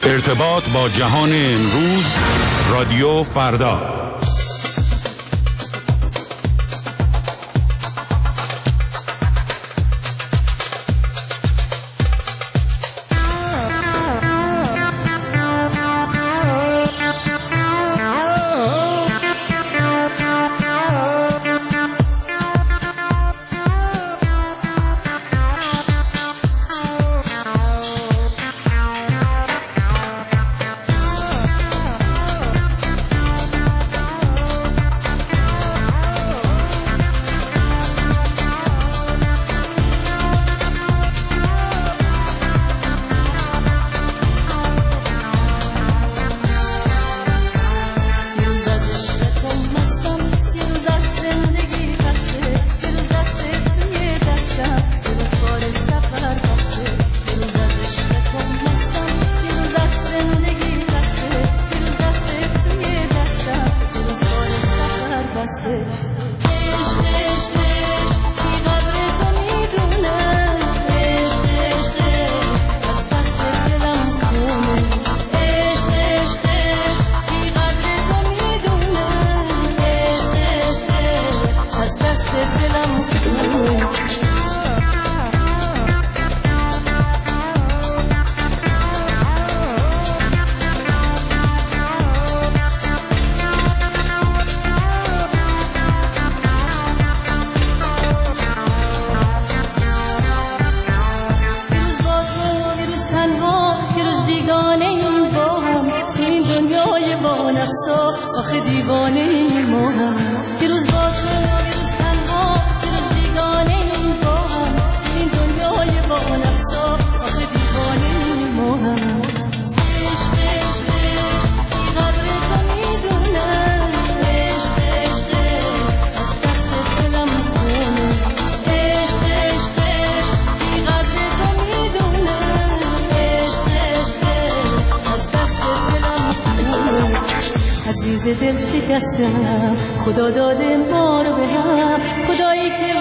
ارتباط با جهان امروز، رادیو فردا. دل شکستم، خدا داده ما رو به هم، خدایی که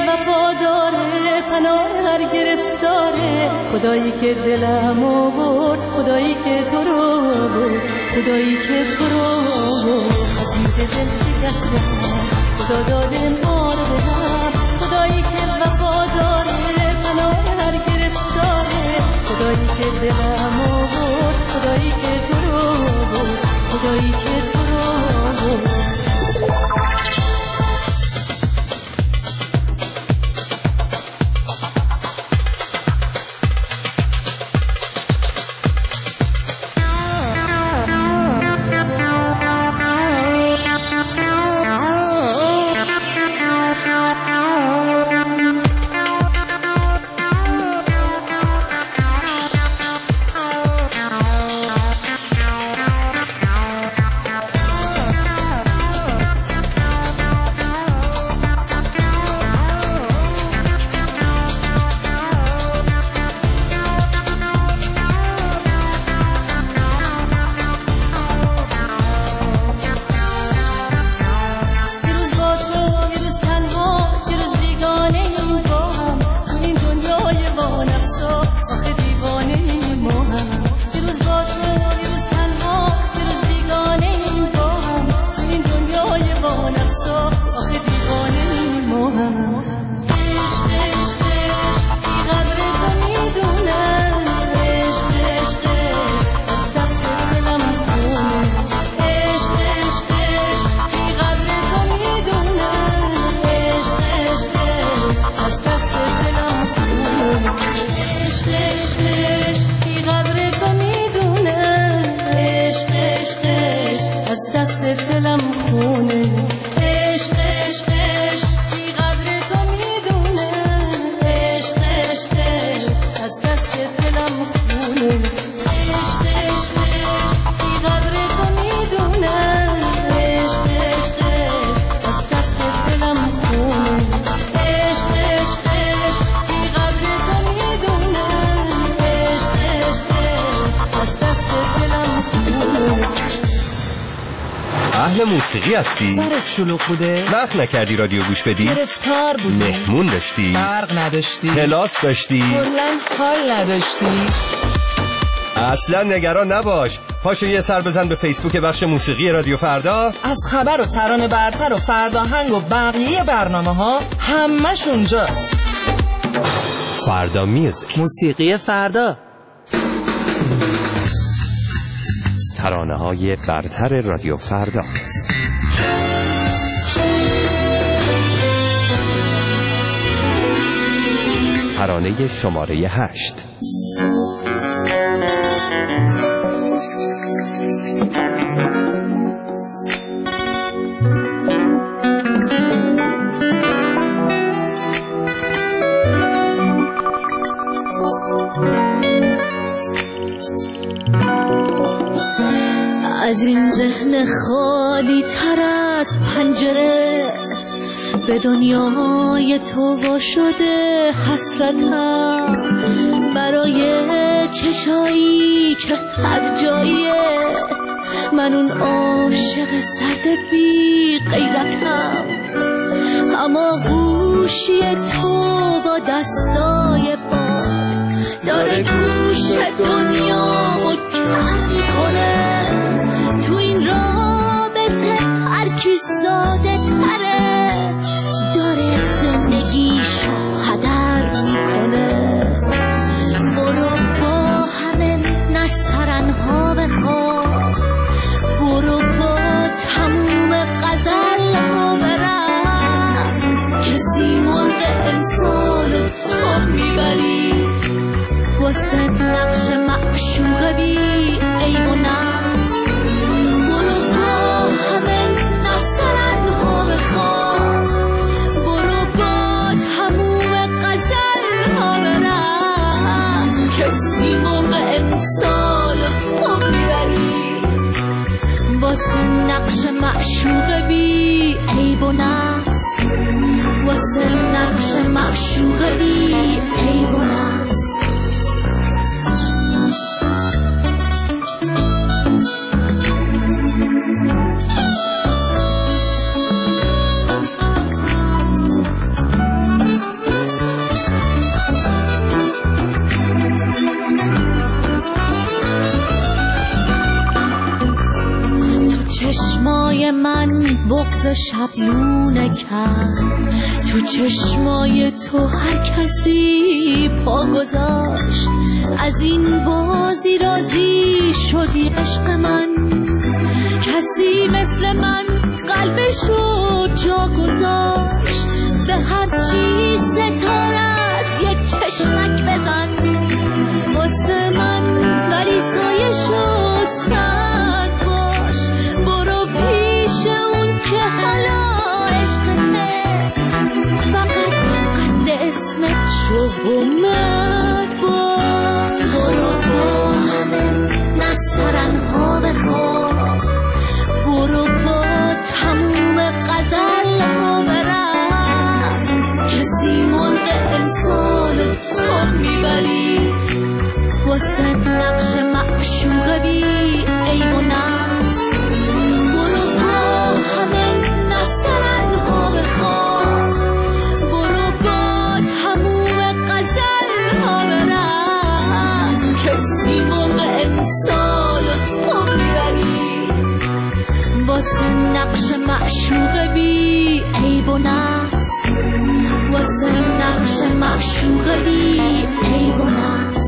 وفاداره، پناه هر گرفتاره، خدایی که دلم آورد، خدایی که تو رو آورد، خدایی که تو رو آورد. عزیز دل شکستم، خدا داده ما رو به هم، خدایی که وفاداره، پناه هر گرفتاره، خدایی که دلم آورد، خدایی که تو رو آورد، خدایی که تو رو آورد. اهل موسیقی هستی؟ سرت شلوغ بوده؟ وقت نکردی رادیو گوش بدی؟ گرفتار بودی؟ مهمون داشتی؟ برق نداشتی؟ کلاس داشتی؟ کلاً حال نداشتی؟ اصلا نگران نباش. پاشو یه سر بزن به فیسبوک بخش موسیقی رادیو فردا. از خبر و ترانه برتر و فرداهنگ و بقیه برنامه ها همش اونجاست. فردا میوزیک، موسیقی فردا، ترانه های برتر رادیو فردا. ترانه شماره 8. از این ذهن خالی تر از پنجره به دنیای تو وا شده حسرتم، برای چشایی که هر جاییه من اون عاشق سرد بی غیرتم، اما گوشی تو با دستای باد داره گوش دنیامو کم میکنه. تو این رابطه هر کی ساده تره داره زندگیشو هدر میکنه. برو با همه نسترنها بخواب، برو با تموم غزلها برقص، کسی مرغ امسال تو میبری واسه نقش معشوق بی عیب و نقص. برو با همه نسترنها بخواب، برو با تموم غزلها برقص، کسی موقع امسال تو میبری واسه نقش معشوق بی عیب و نقص، واسه نقش معشوق بی عیب و نقص. چشمای من بغض شبلونه کرد، تو چشمای تو هر کسی پا گذاشت، از این بازی راضی شدی عشق من، کسی مثل من قلبشو جا گذاشت، به هر چیز ستارت یک چشمک بزن واسه من ولی سایشو سرد باش. برو پیش اون که حالا عشقته، فقط قد اسمت شو مرد باش. برو با همه نسترنها بخواب، برو با تموم غزلها برقص، کسی مرغ امسال تو میبری واسه نقش معشوق بی عیب و نقص. برو با همه نسترنها بخواب، برو با تموم غزلها برقص، کسی مرغ امسال تو میبری واسه نقش معشوق بی عیب و نقص، واسه نقش معشوق بی عیب و نقص.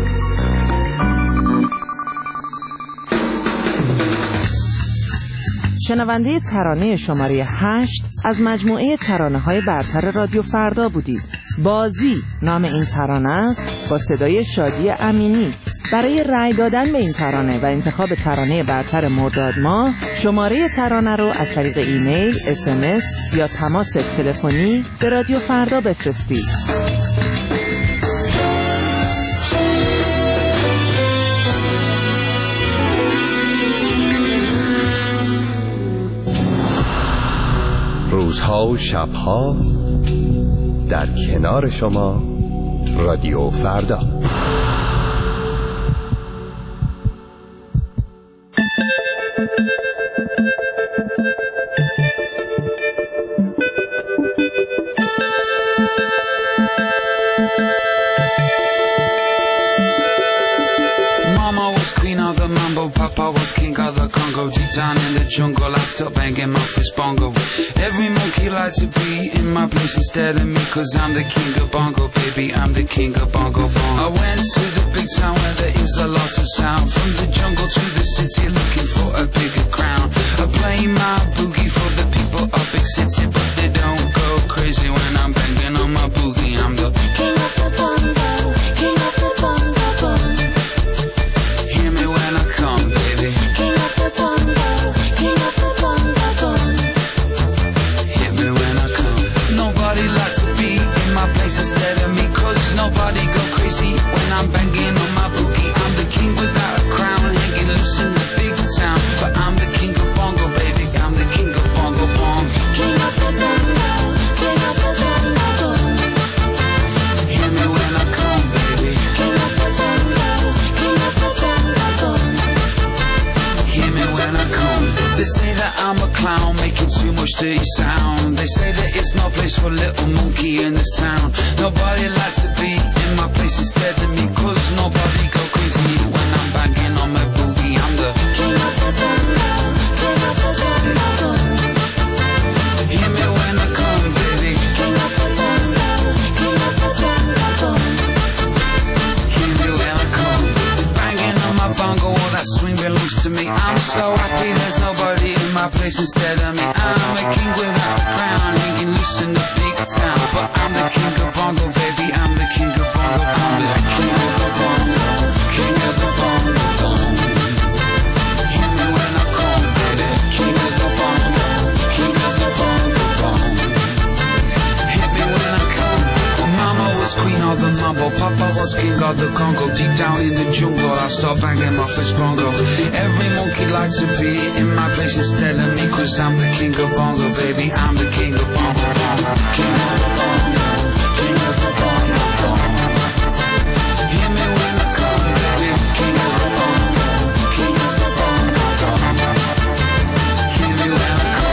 شنونده ترانه شماره 8 از مجموعه ترانه‌های برتر رادیو فردا بودید. بازی نام این ترانه است با صدای شادی امینی. برای رأی دادن به این ترانه و انتخاب ترانه برتر مرداد ماه شماره ترانه رو از طریق ایمیل، SMS یا تماس تلفنی به رادیو فردا بفرستید. روزها و شبها در کنار شما رادیو فردا. Mama was queen of the mambo, Papa was king of the Congo. Deep down in the jungle, I still banging my fist bongo. Every monkey like to be in my place instead of me, cause I'm the king of bongo, baby, I'm the king of bongo bongo. I went to the big town where there is a lot of sound. From the jungle to the city, looking for a bigger crown. I play my boogie for the people of big city, but they don't go crazy when I'm banging on my boogie. I'm the king of the bongo, king of the bongo bongo. Hear me when I come, baby. King of the bongo, king of the bongo bongo. Hear me when I come. Nobody likes to be in my place instead of me, cause nobody go crazy when I'm banging on my boogie. I'm the king without a crown, hanging loose in the big town, but I'm the king of bongo, baby. I'm the king of bongo bongo. King of the bongo, king of the bongo bongo. Hear me when I come, baby. King of the bongo, king of the bongo bongo. Hear me when I come. They say that I'm a clown, making too much dirty sound. They say that it's no place for little monkey in this town. Nobody likes to be in my place instead of me, cause nobody go crazy when I'm banging on my boogie. I'm the king of the bongo, king of the bongo bongo. Hear me when I come, baby. King of the bongo, king of the bongo bongo. Hear me when I come. Banging on my bongo, all that swing belongs to me. I'm so happy there's nobody in my place instead of me. I'm a king without a crown, hanging loose in the big town, but I'm the king of bongo, baby. I'm the king of bongo. I'm the king of the bongo, king of the bongo bongo. Hear me when I come, baby. King of the bongo, king of the bongo bongo. Hear me when I come. Mama was queen of the mambo, Papa was king of the Congo. Deep down in the jungle, I start banging my fist bongo. Every monkey likes to be in my place instead of me, cause I'm the king of bongo, baby. I'm the king of bongo bongo. King of the bongo, king of the bongo bongo. Hear me when I come, baby. King of the bongo, king of the bongo bongo. Hear me when I come.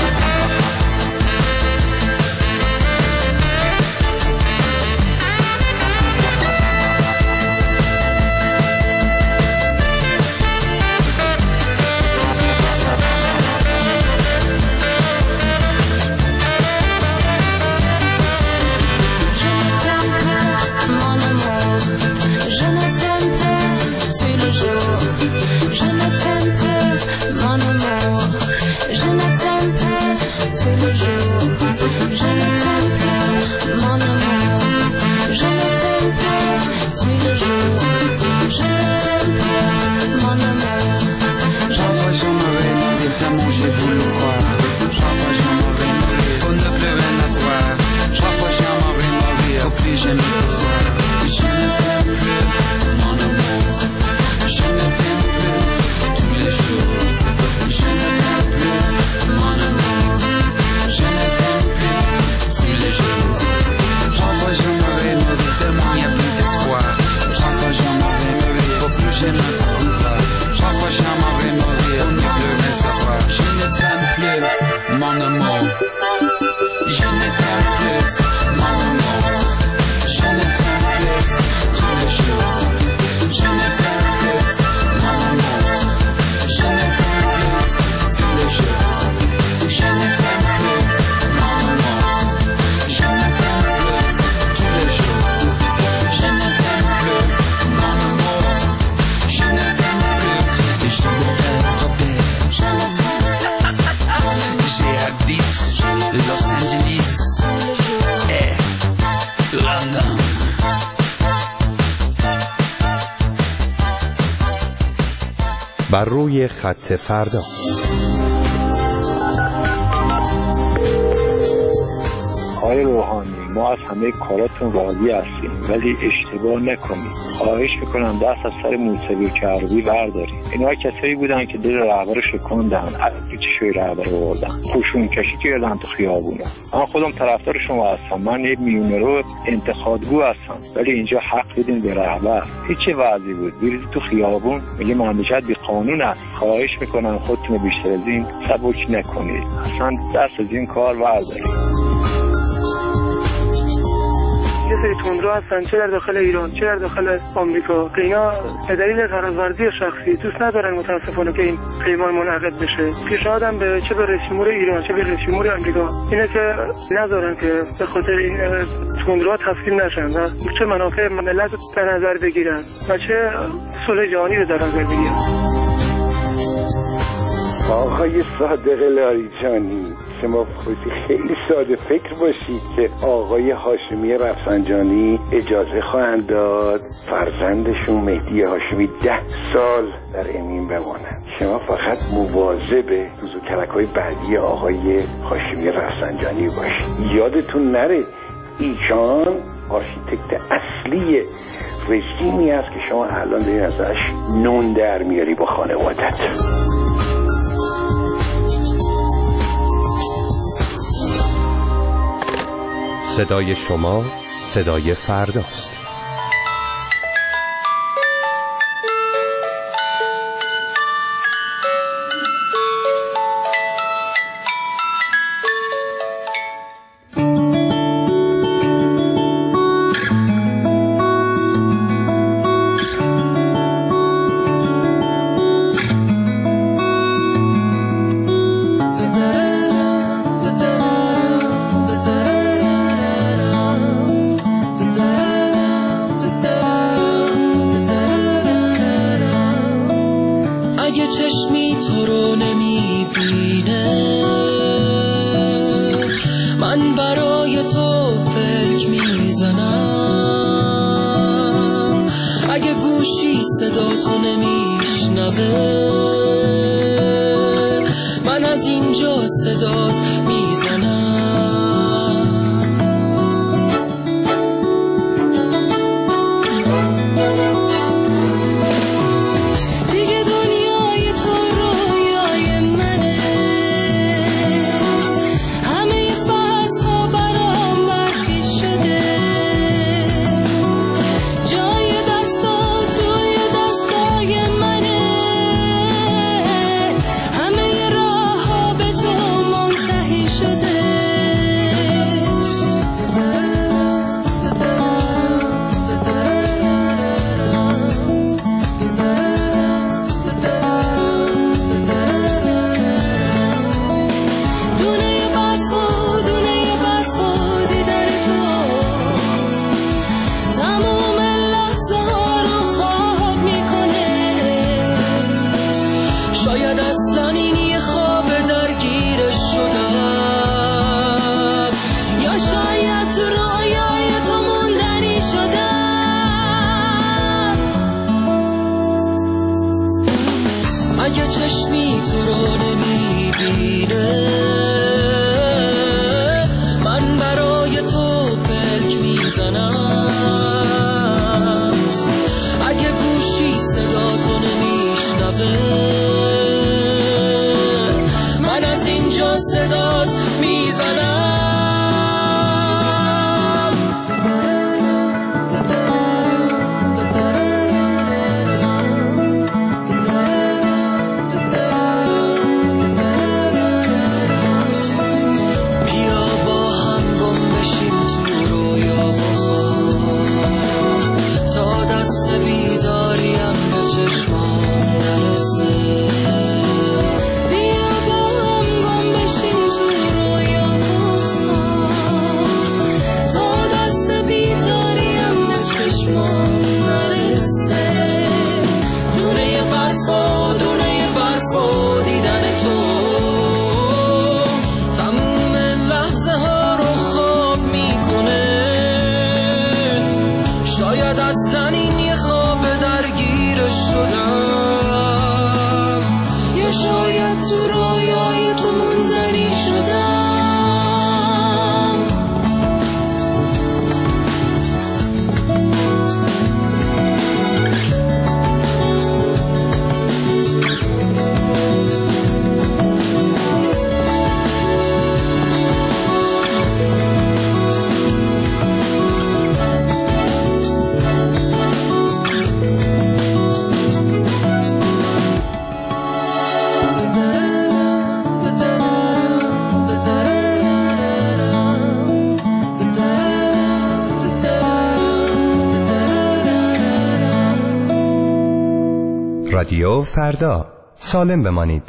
بر روی خط فردا. آقای روحانی، ما از همه کاراتون راضی هستیم ولی اشتباه نکنید. خواهش میکنم دست از سر موسیقی کربی بردارید. اینا کسایی بودن که دل رهبرش رو کندن، از چشوی رهبر رو بردن، خوشون کشی کردن تو خیابونا. من خودم طرفدار شما هستم، من یه میونرو انتخابگو هستم، ولی اینجا حق بدین به رهبر. هیچ وضعی بود بریزید تو خیابون میگه مملکت بی قانون است. خواهش میکنم خودتون بیشتر از این سبک نکنید، اصلا دست از این کار بردارید. Je سری تندرو هستن، چه در داخل ایران چه در داخل آمریکا، که اینا به دلیل قراردادی شخصی دوست ندارن متاسفانه که این پیمان منعقد بشه. پیشنهادم به چه به رئیس جمهور ایران چه به رئیس جمهور آمریکا اینه که نذارن که به خاطر این تندروها تسلیم نشن و چه منافع ملت رو در نظر بگیرن و چه صلح جهانی رو در نظر بگیرن. آقای صادق لاریجانی، شما خودی خیلی ساده فکر باشید که آقای هاشمی رفسنجانی اجازه خواهند داد فرزندشون مهدی هاشمی 10 سال در امین بمانند. شما فقط مواظب دوز و ترک‌های بعدی آقای هاشمی رفسنجانی باشید. یادتون نره ایشان آرشیتکت اصلی رژیمی است که شما الان دارید ازش نون در میاری با خانوادت. صدای شما صدای فرداست. رادیو فردا، سالم بمانید.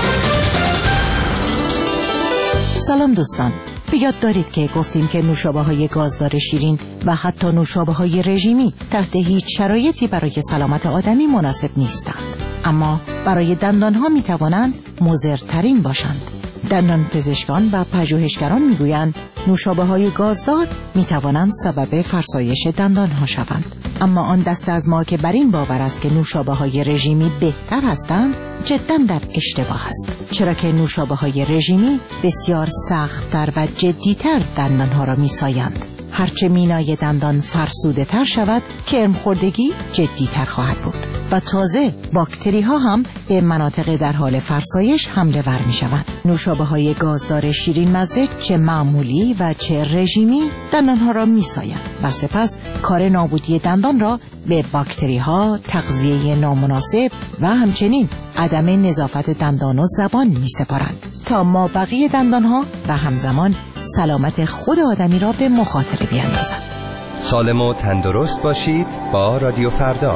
سلام دوستان، به یاد دارید که گفتیم که نوشابه‌های گازدار شیرین و حتی نوشابه‌های رژیمی تحت هیچ شرایطی برای سلامت آدمی مناسب نیستند، اما برای دندانها میتوانند مضرترین باشند. دندان پزشکان و پژوهشگران میگویند نوشابه‌های گازدار میتوانند سبب فرسایش دندانها شوند، اما آن دسته از ما که بر این باور است که نوشابه‌های رژیمی بهتر هستند جداً در اشتباه است، چرا که نوشابه‌های رژیمی بسیار سخت‌تر و جدی‌تر دندانها را میسایند. هرچه مینای دندان فرسوده تر شود، کرم‌خوردگی جدی‌تر خواهد بود و تازه باکتری ها هم به مناطق در حال فرسایش حمله ور می شوند. نوشابه‌های گازدار شیرین مزه چه معمولی و چه رژیمی دندان ها را می سایند و سپس کار نابودی دندان را به باکتری ها، تغذیه نامناسب و همچنین عدم نظافت دندان و زبان می سپارند تا ما بقیه دندان ها و همزمان سلامت خود آدمی را به مخاطره بیاندازند. سالم و تندرست باشید با رادیو فردا.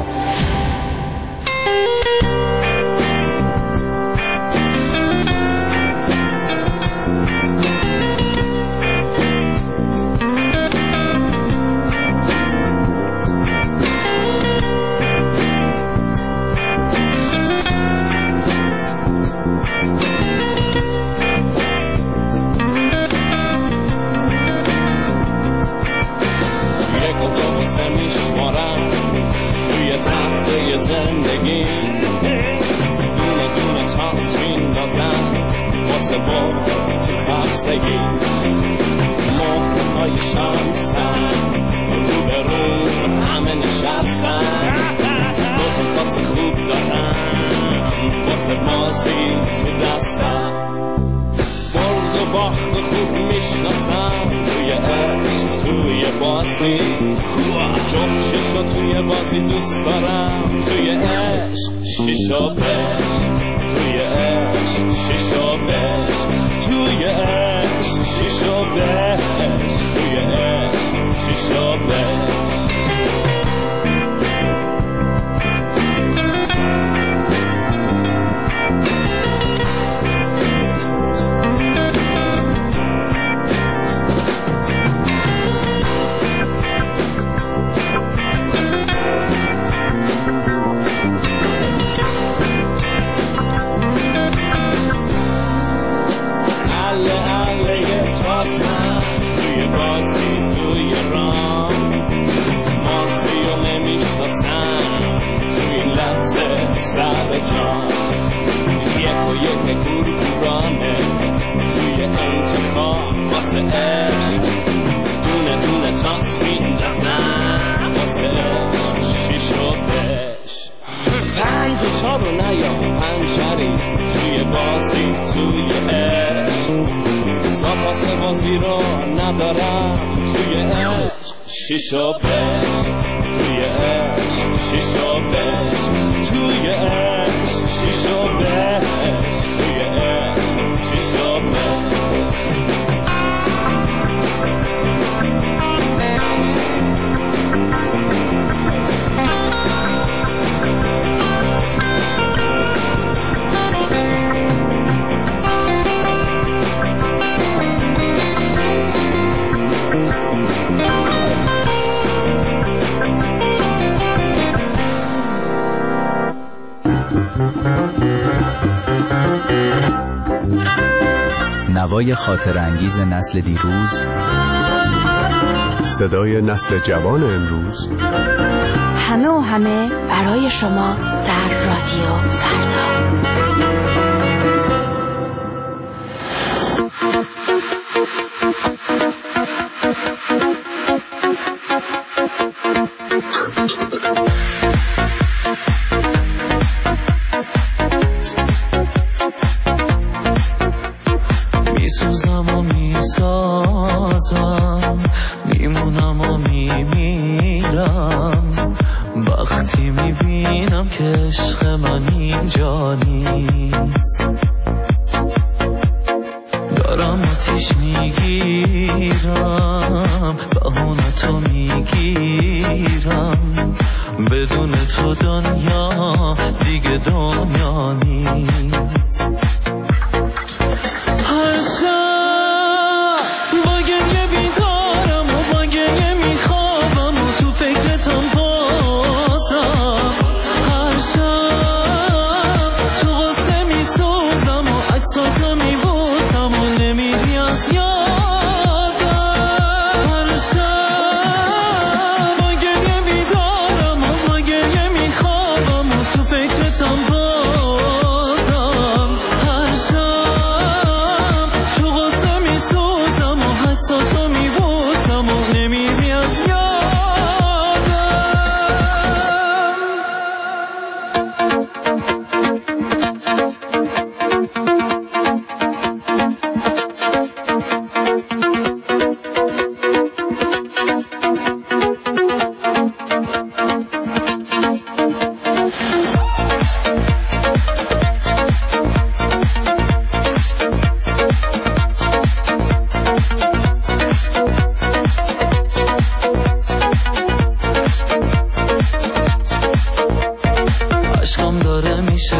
نوای خاطر انگیز نسل دیروز، صدای نسل جوان امروز، همه و همه برای شما در رادیو فردا. میمونم و میمیرم وقتی میبینم که عشق من اینجا نیست. دارم آتیش میگیرم بهونتو میگیرم بدون تو دنیا دیگه دنیا نیست. هر شب با گریه بیدارم و با گریه میخوابم و تو فکرتم بازم. هر شب تو غصه میسوزم و عکساتو میبوسم و نمیری از یادم. هر شب با گریه بیدارم و با گریه میخوابم و تو فکرتم بازم. هر شب تو غصه میسوزم و عکساتو میبوسم و نمیری از یادم. عشقم داره میشه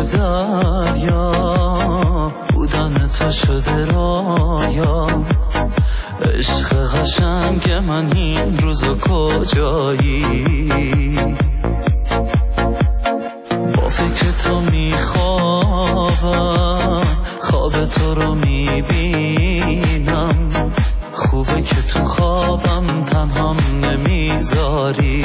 دریا، بودن تو شده رایا. عشق قشنگ من این روزا کجایی؟ با فکر تو میخوابم، خواب تو رو میبینم. خوبه که تو خوابم تنهام نمیذاری.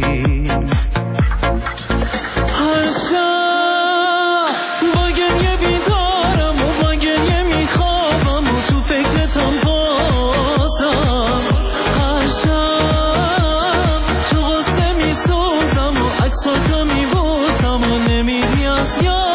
هر شب با گریه بیدارم و با گریه میخوابم و تو فکرتم بازم. هر شب تو غصه میسوزم و عکساتو میبوسم و نمیری از یادم.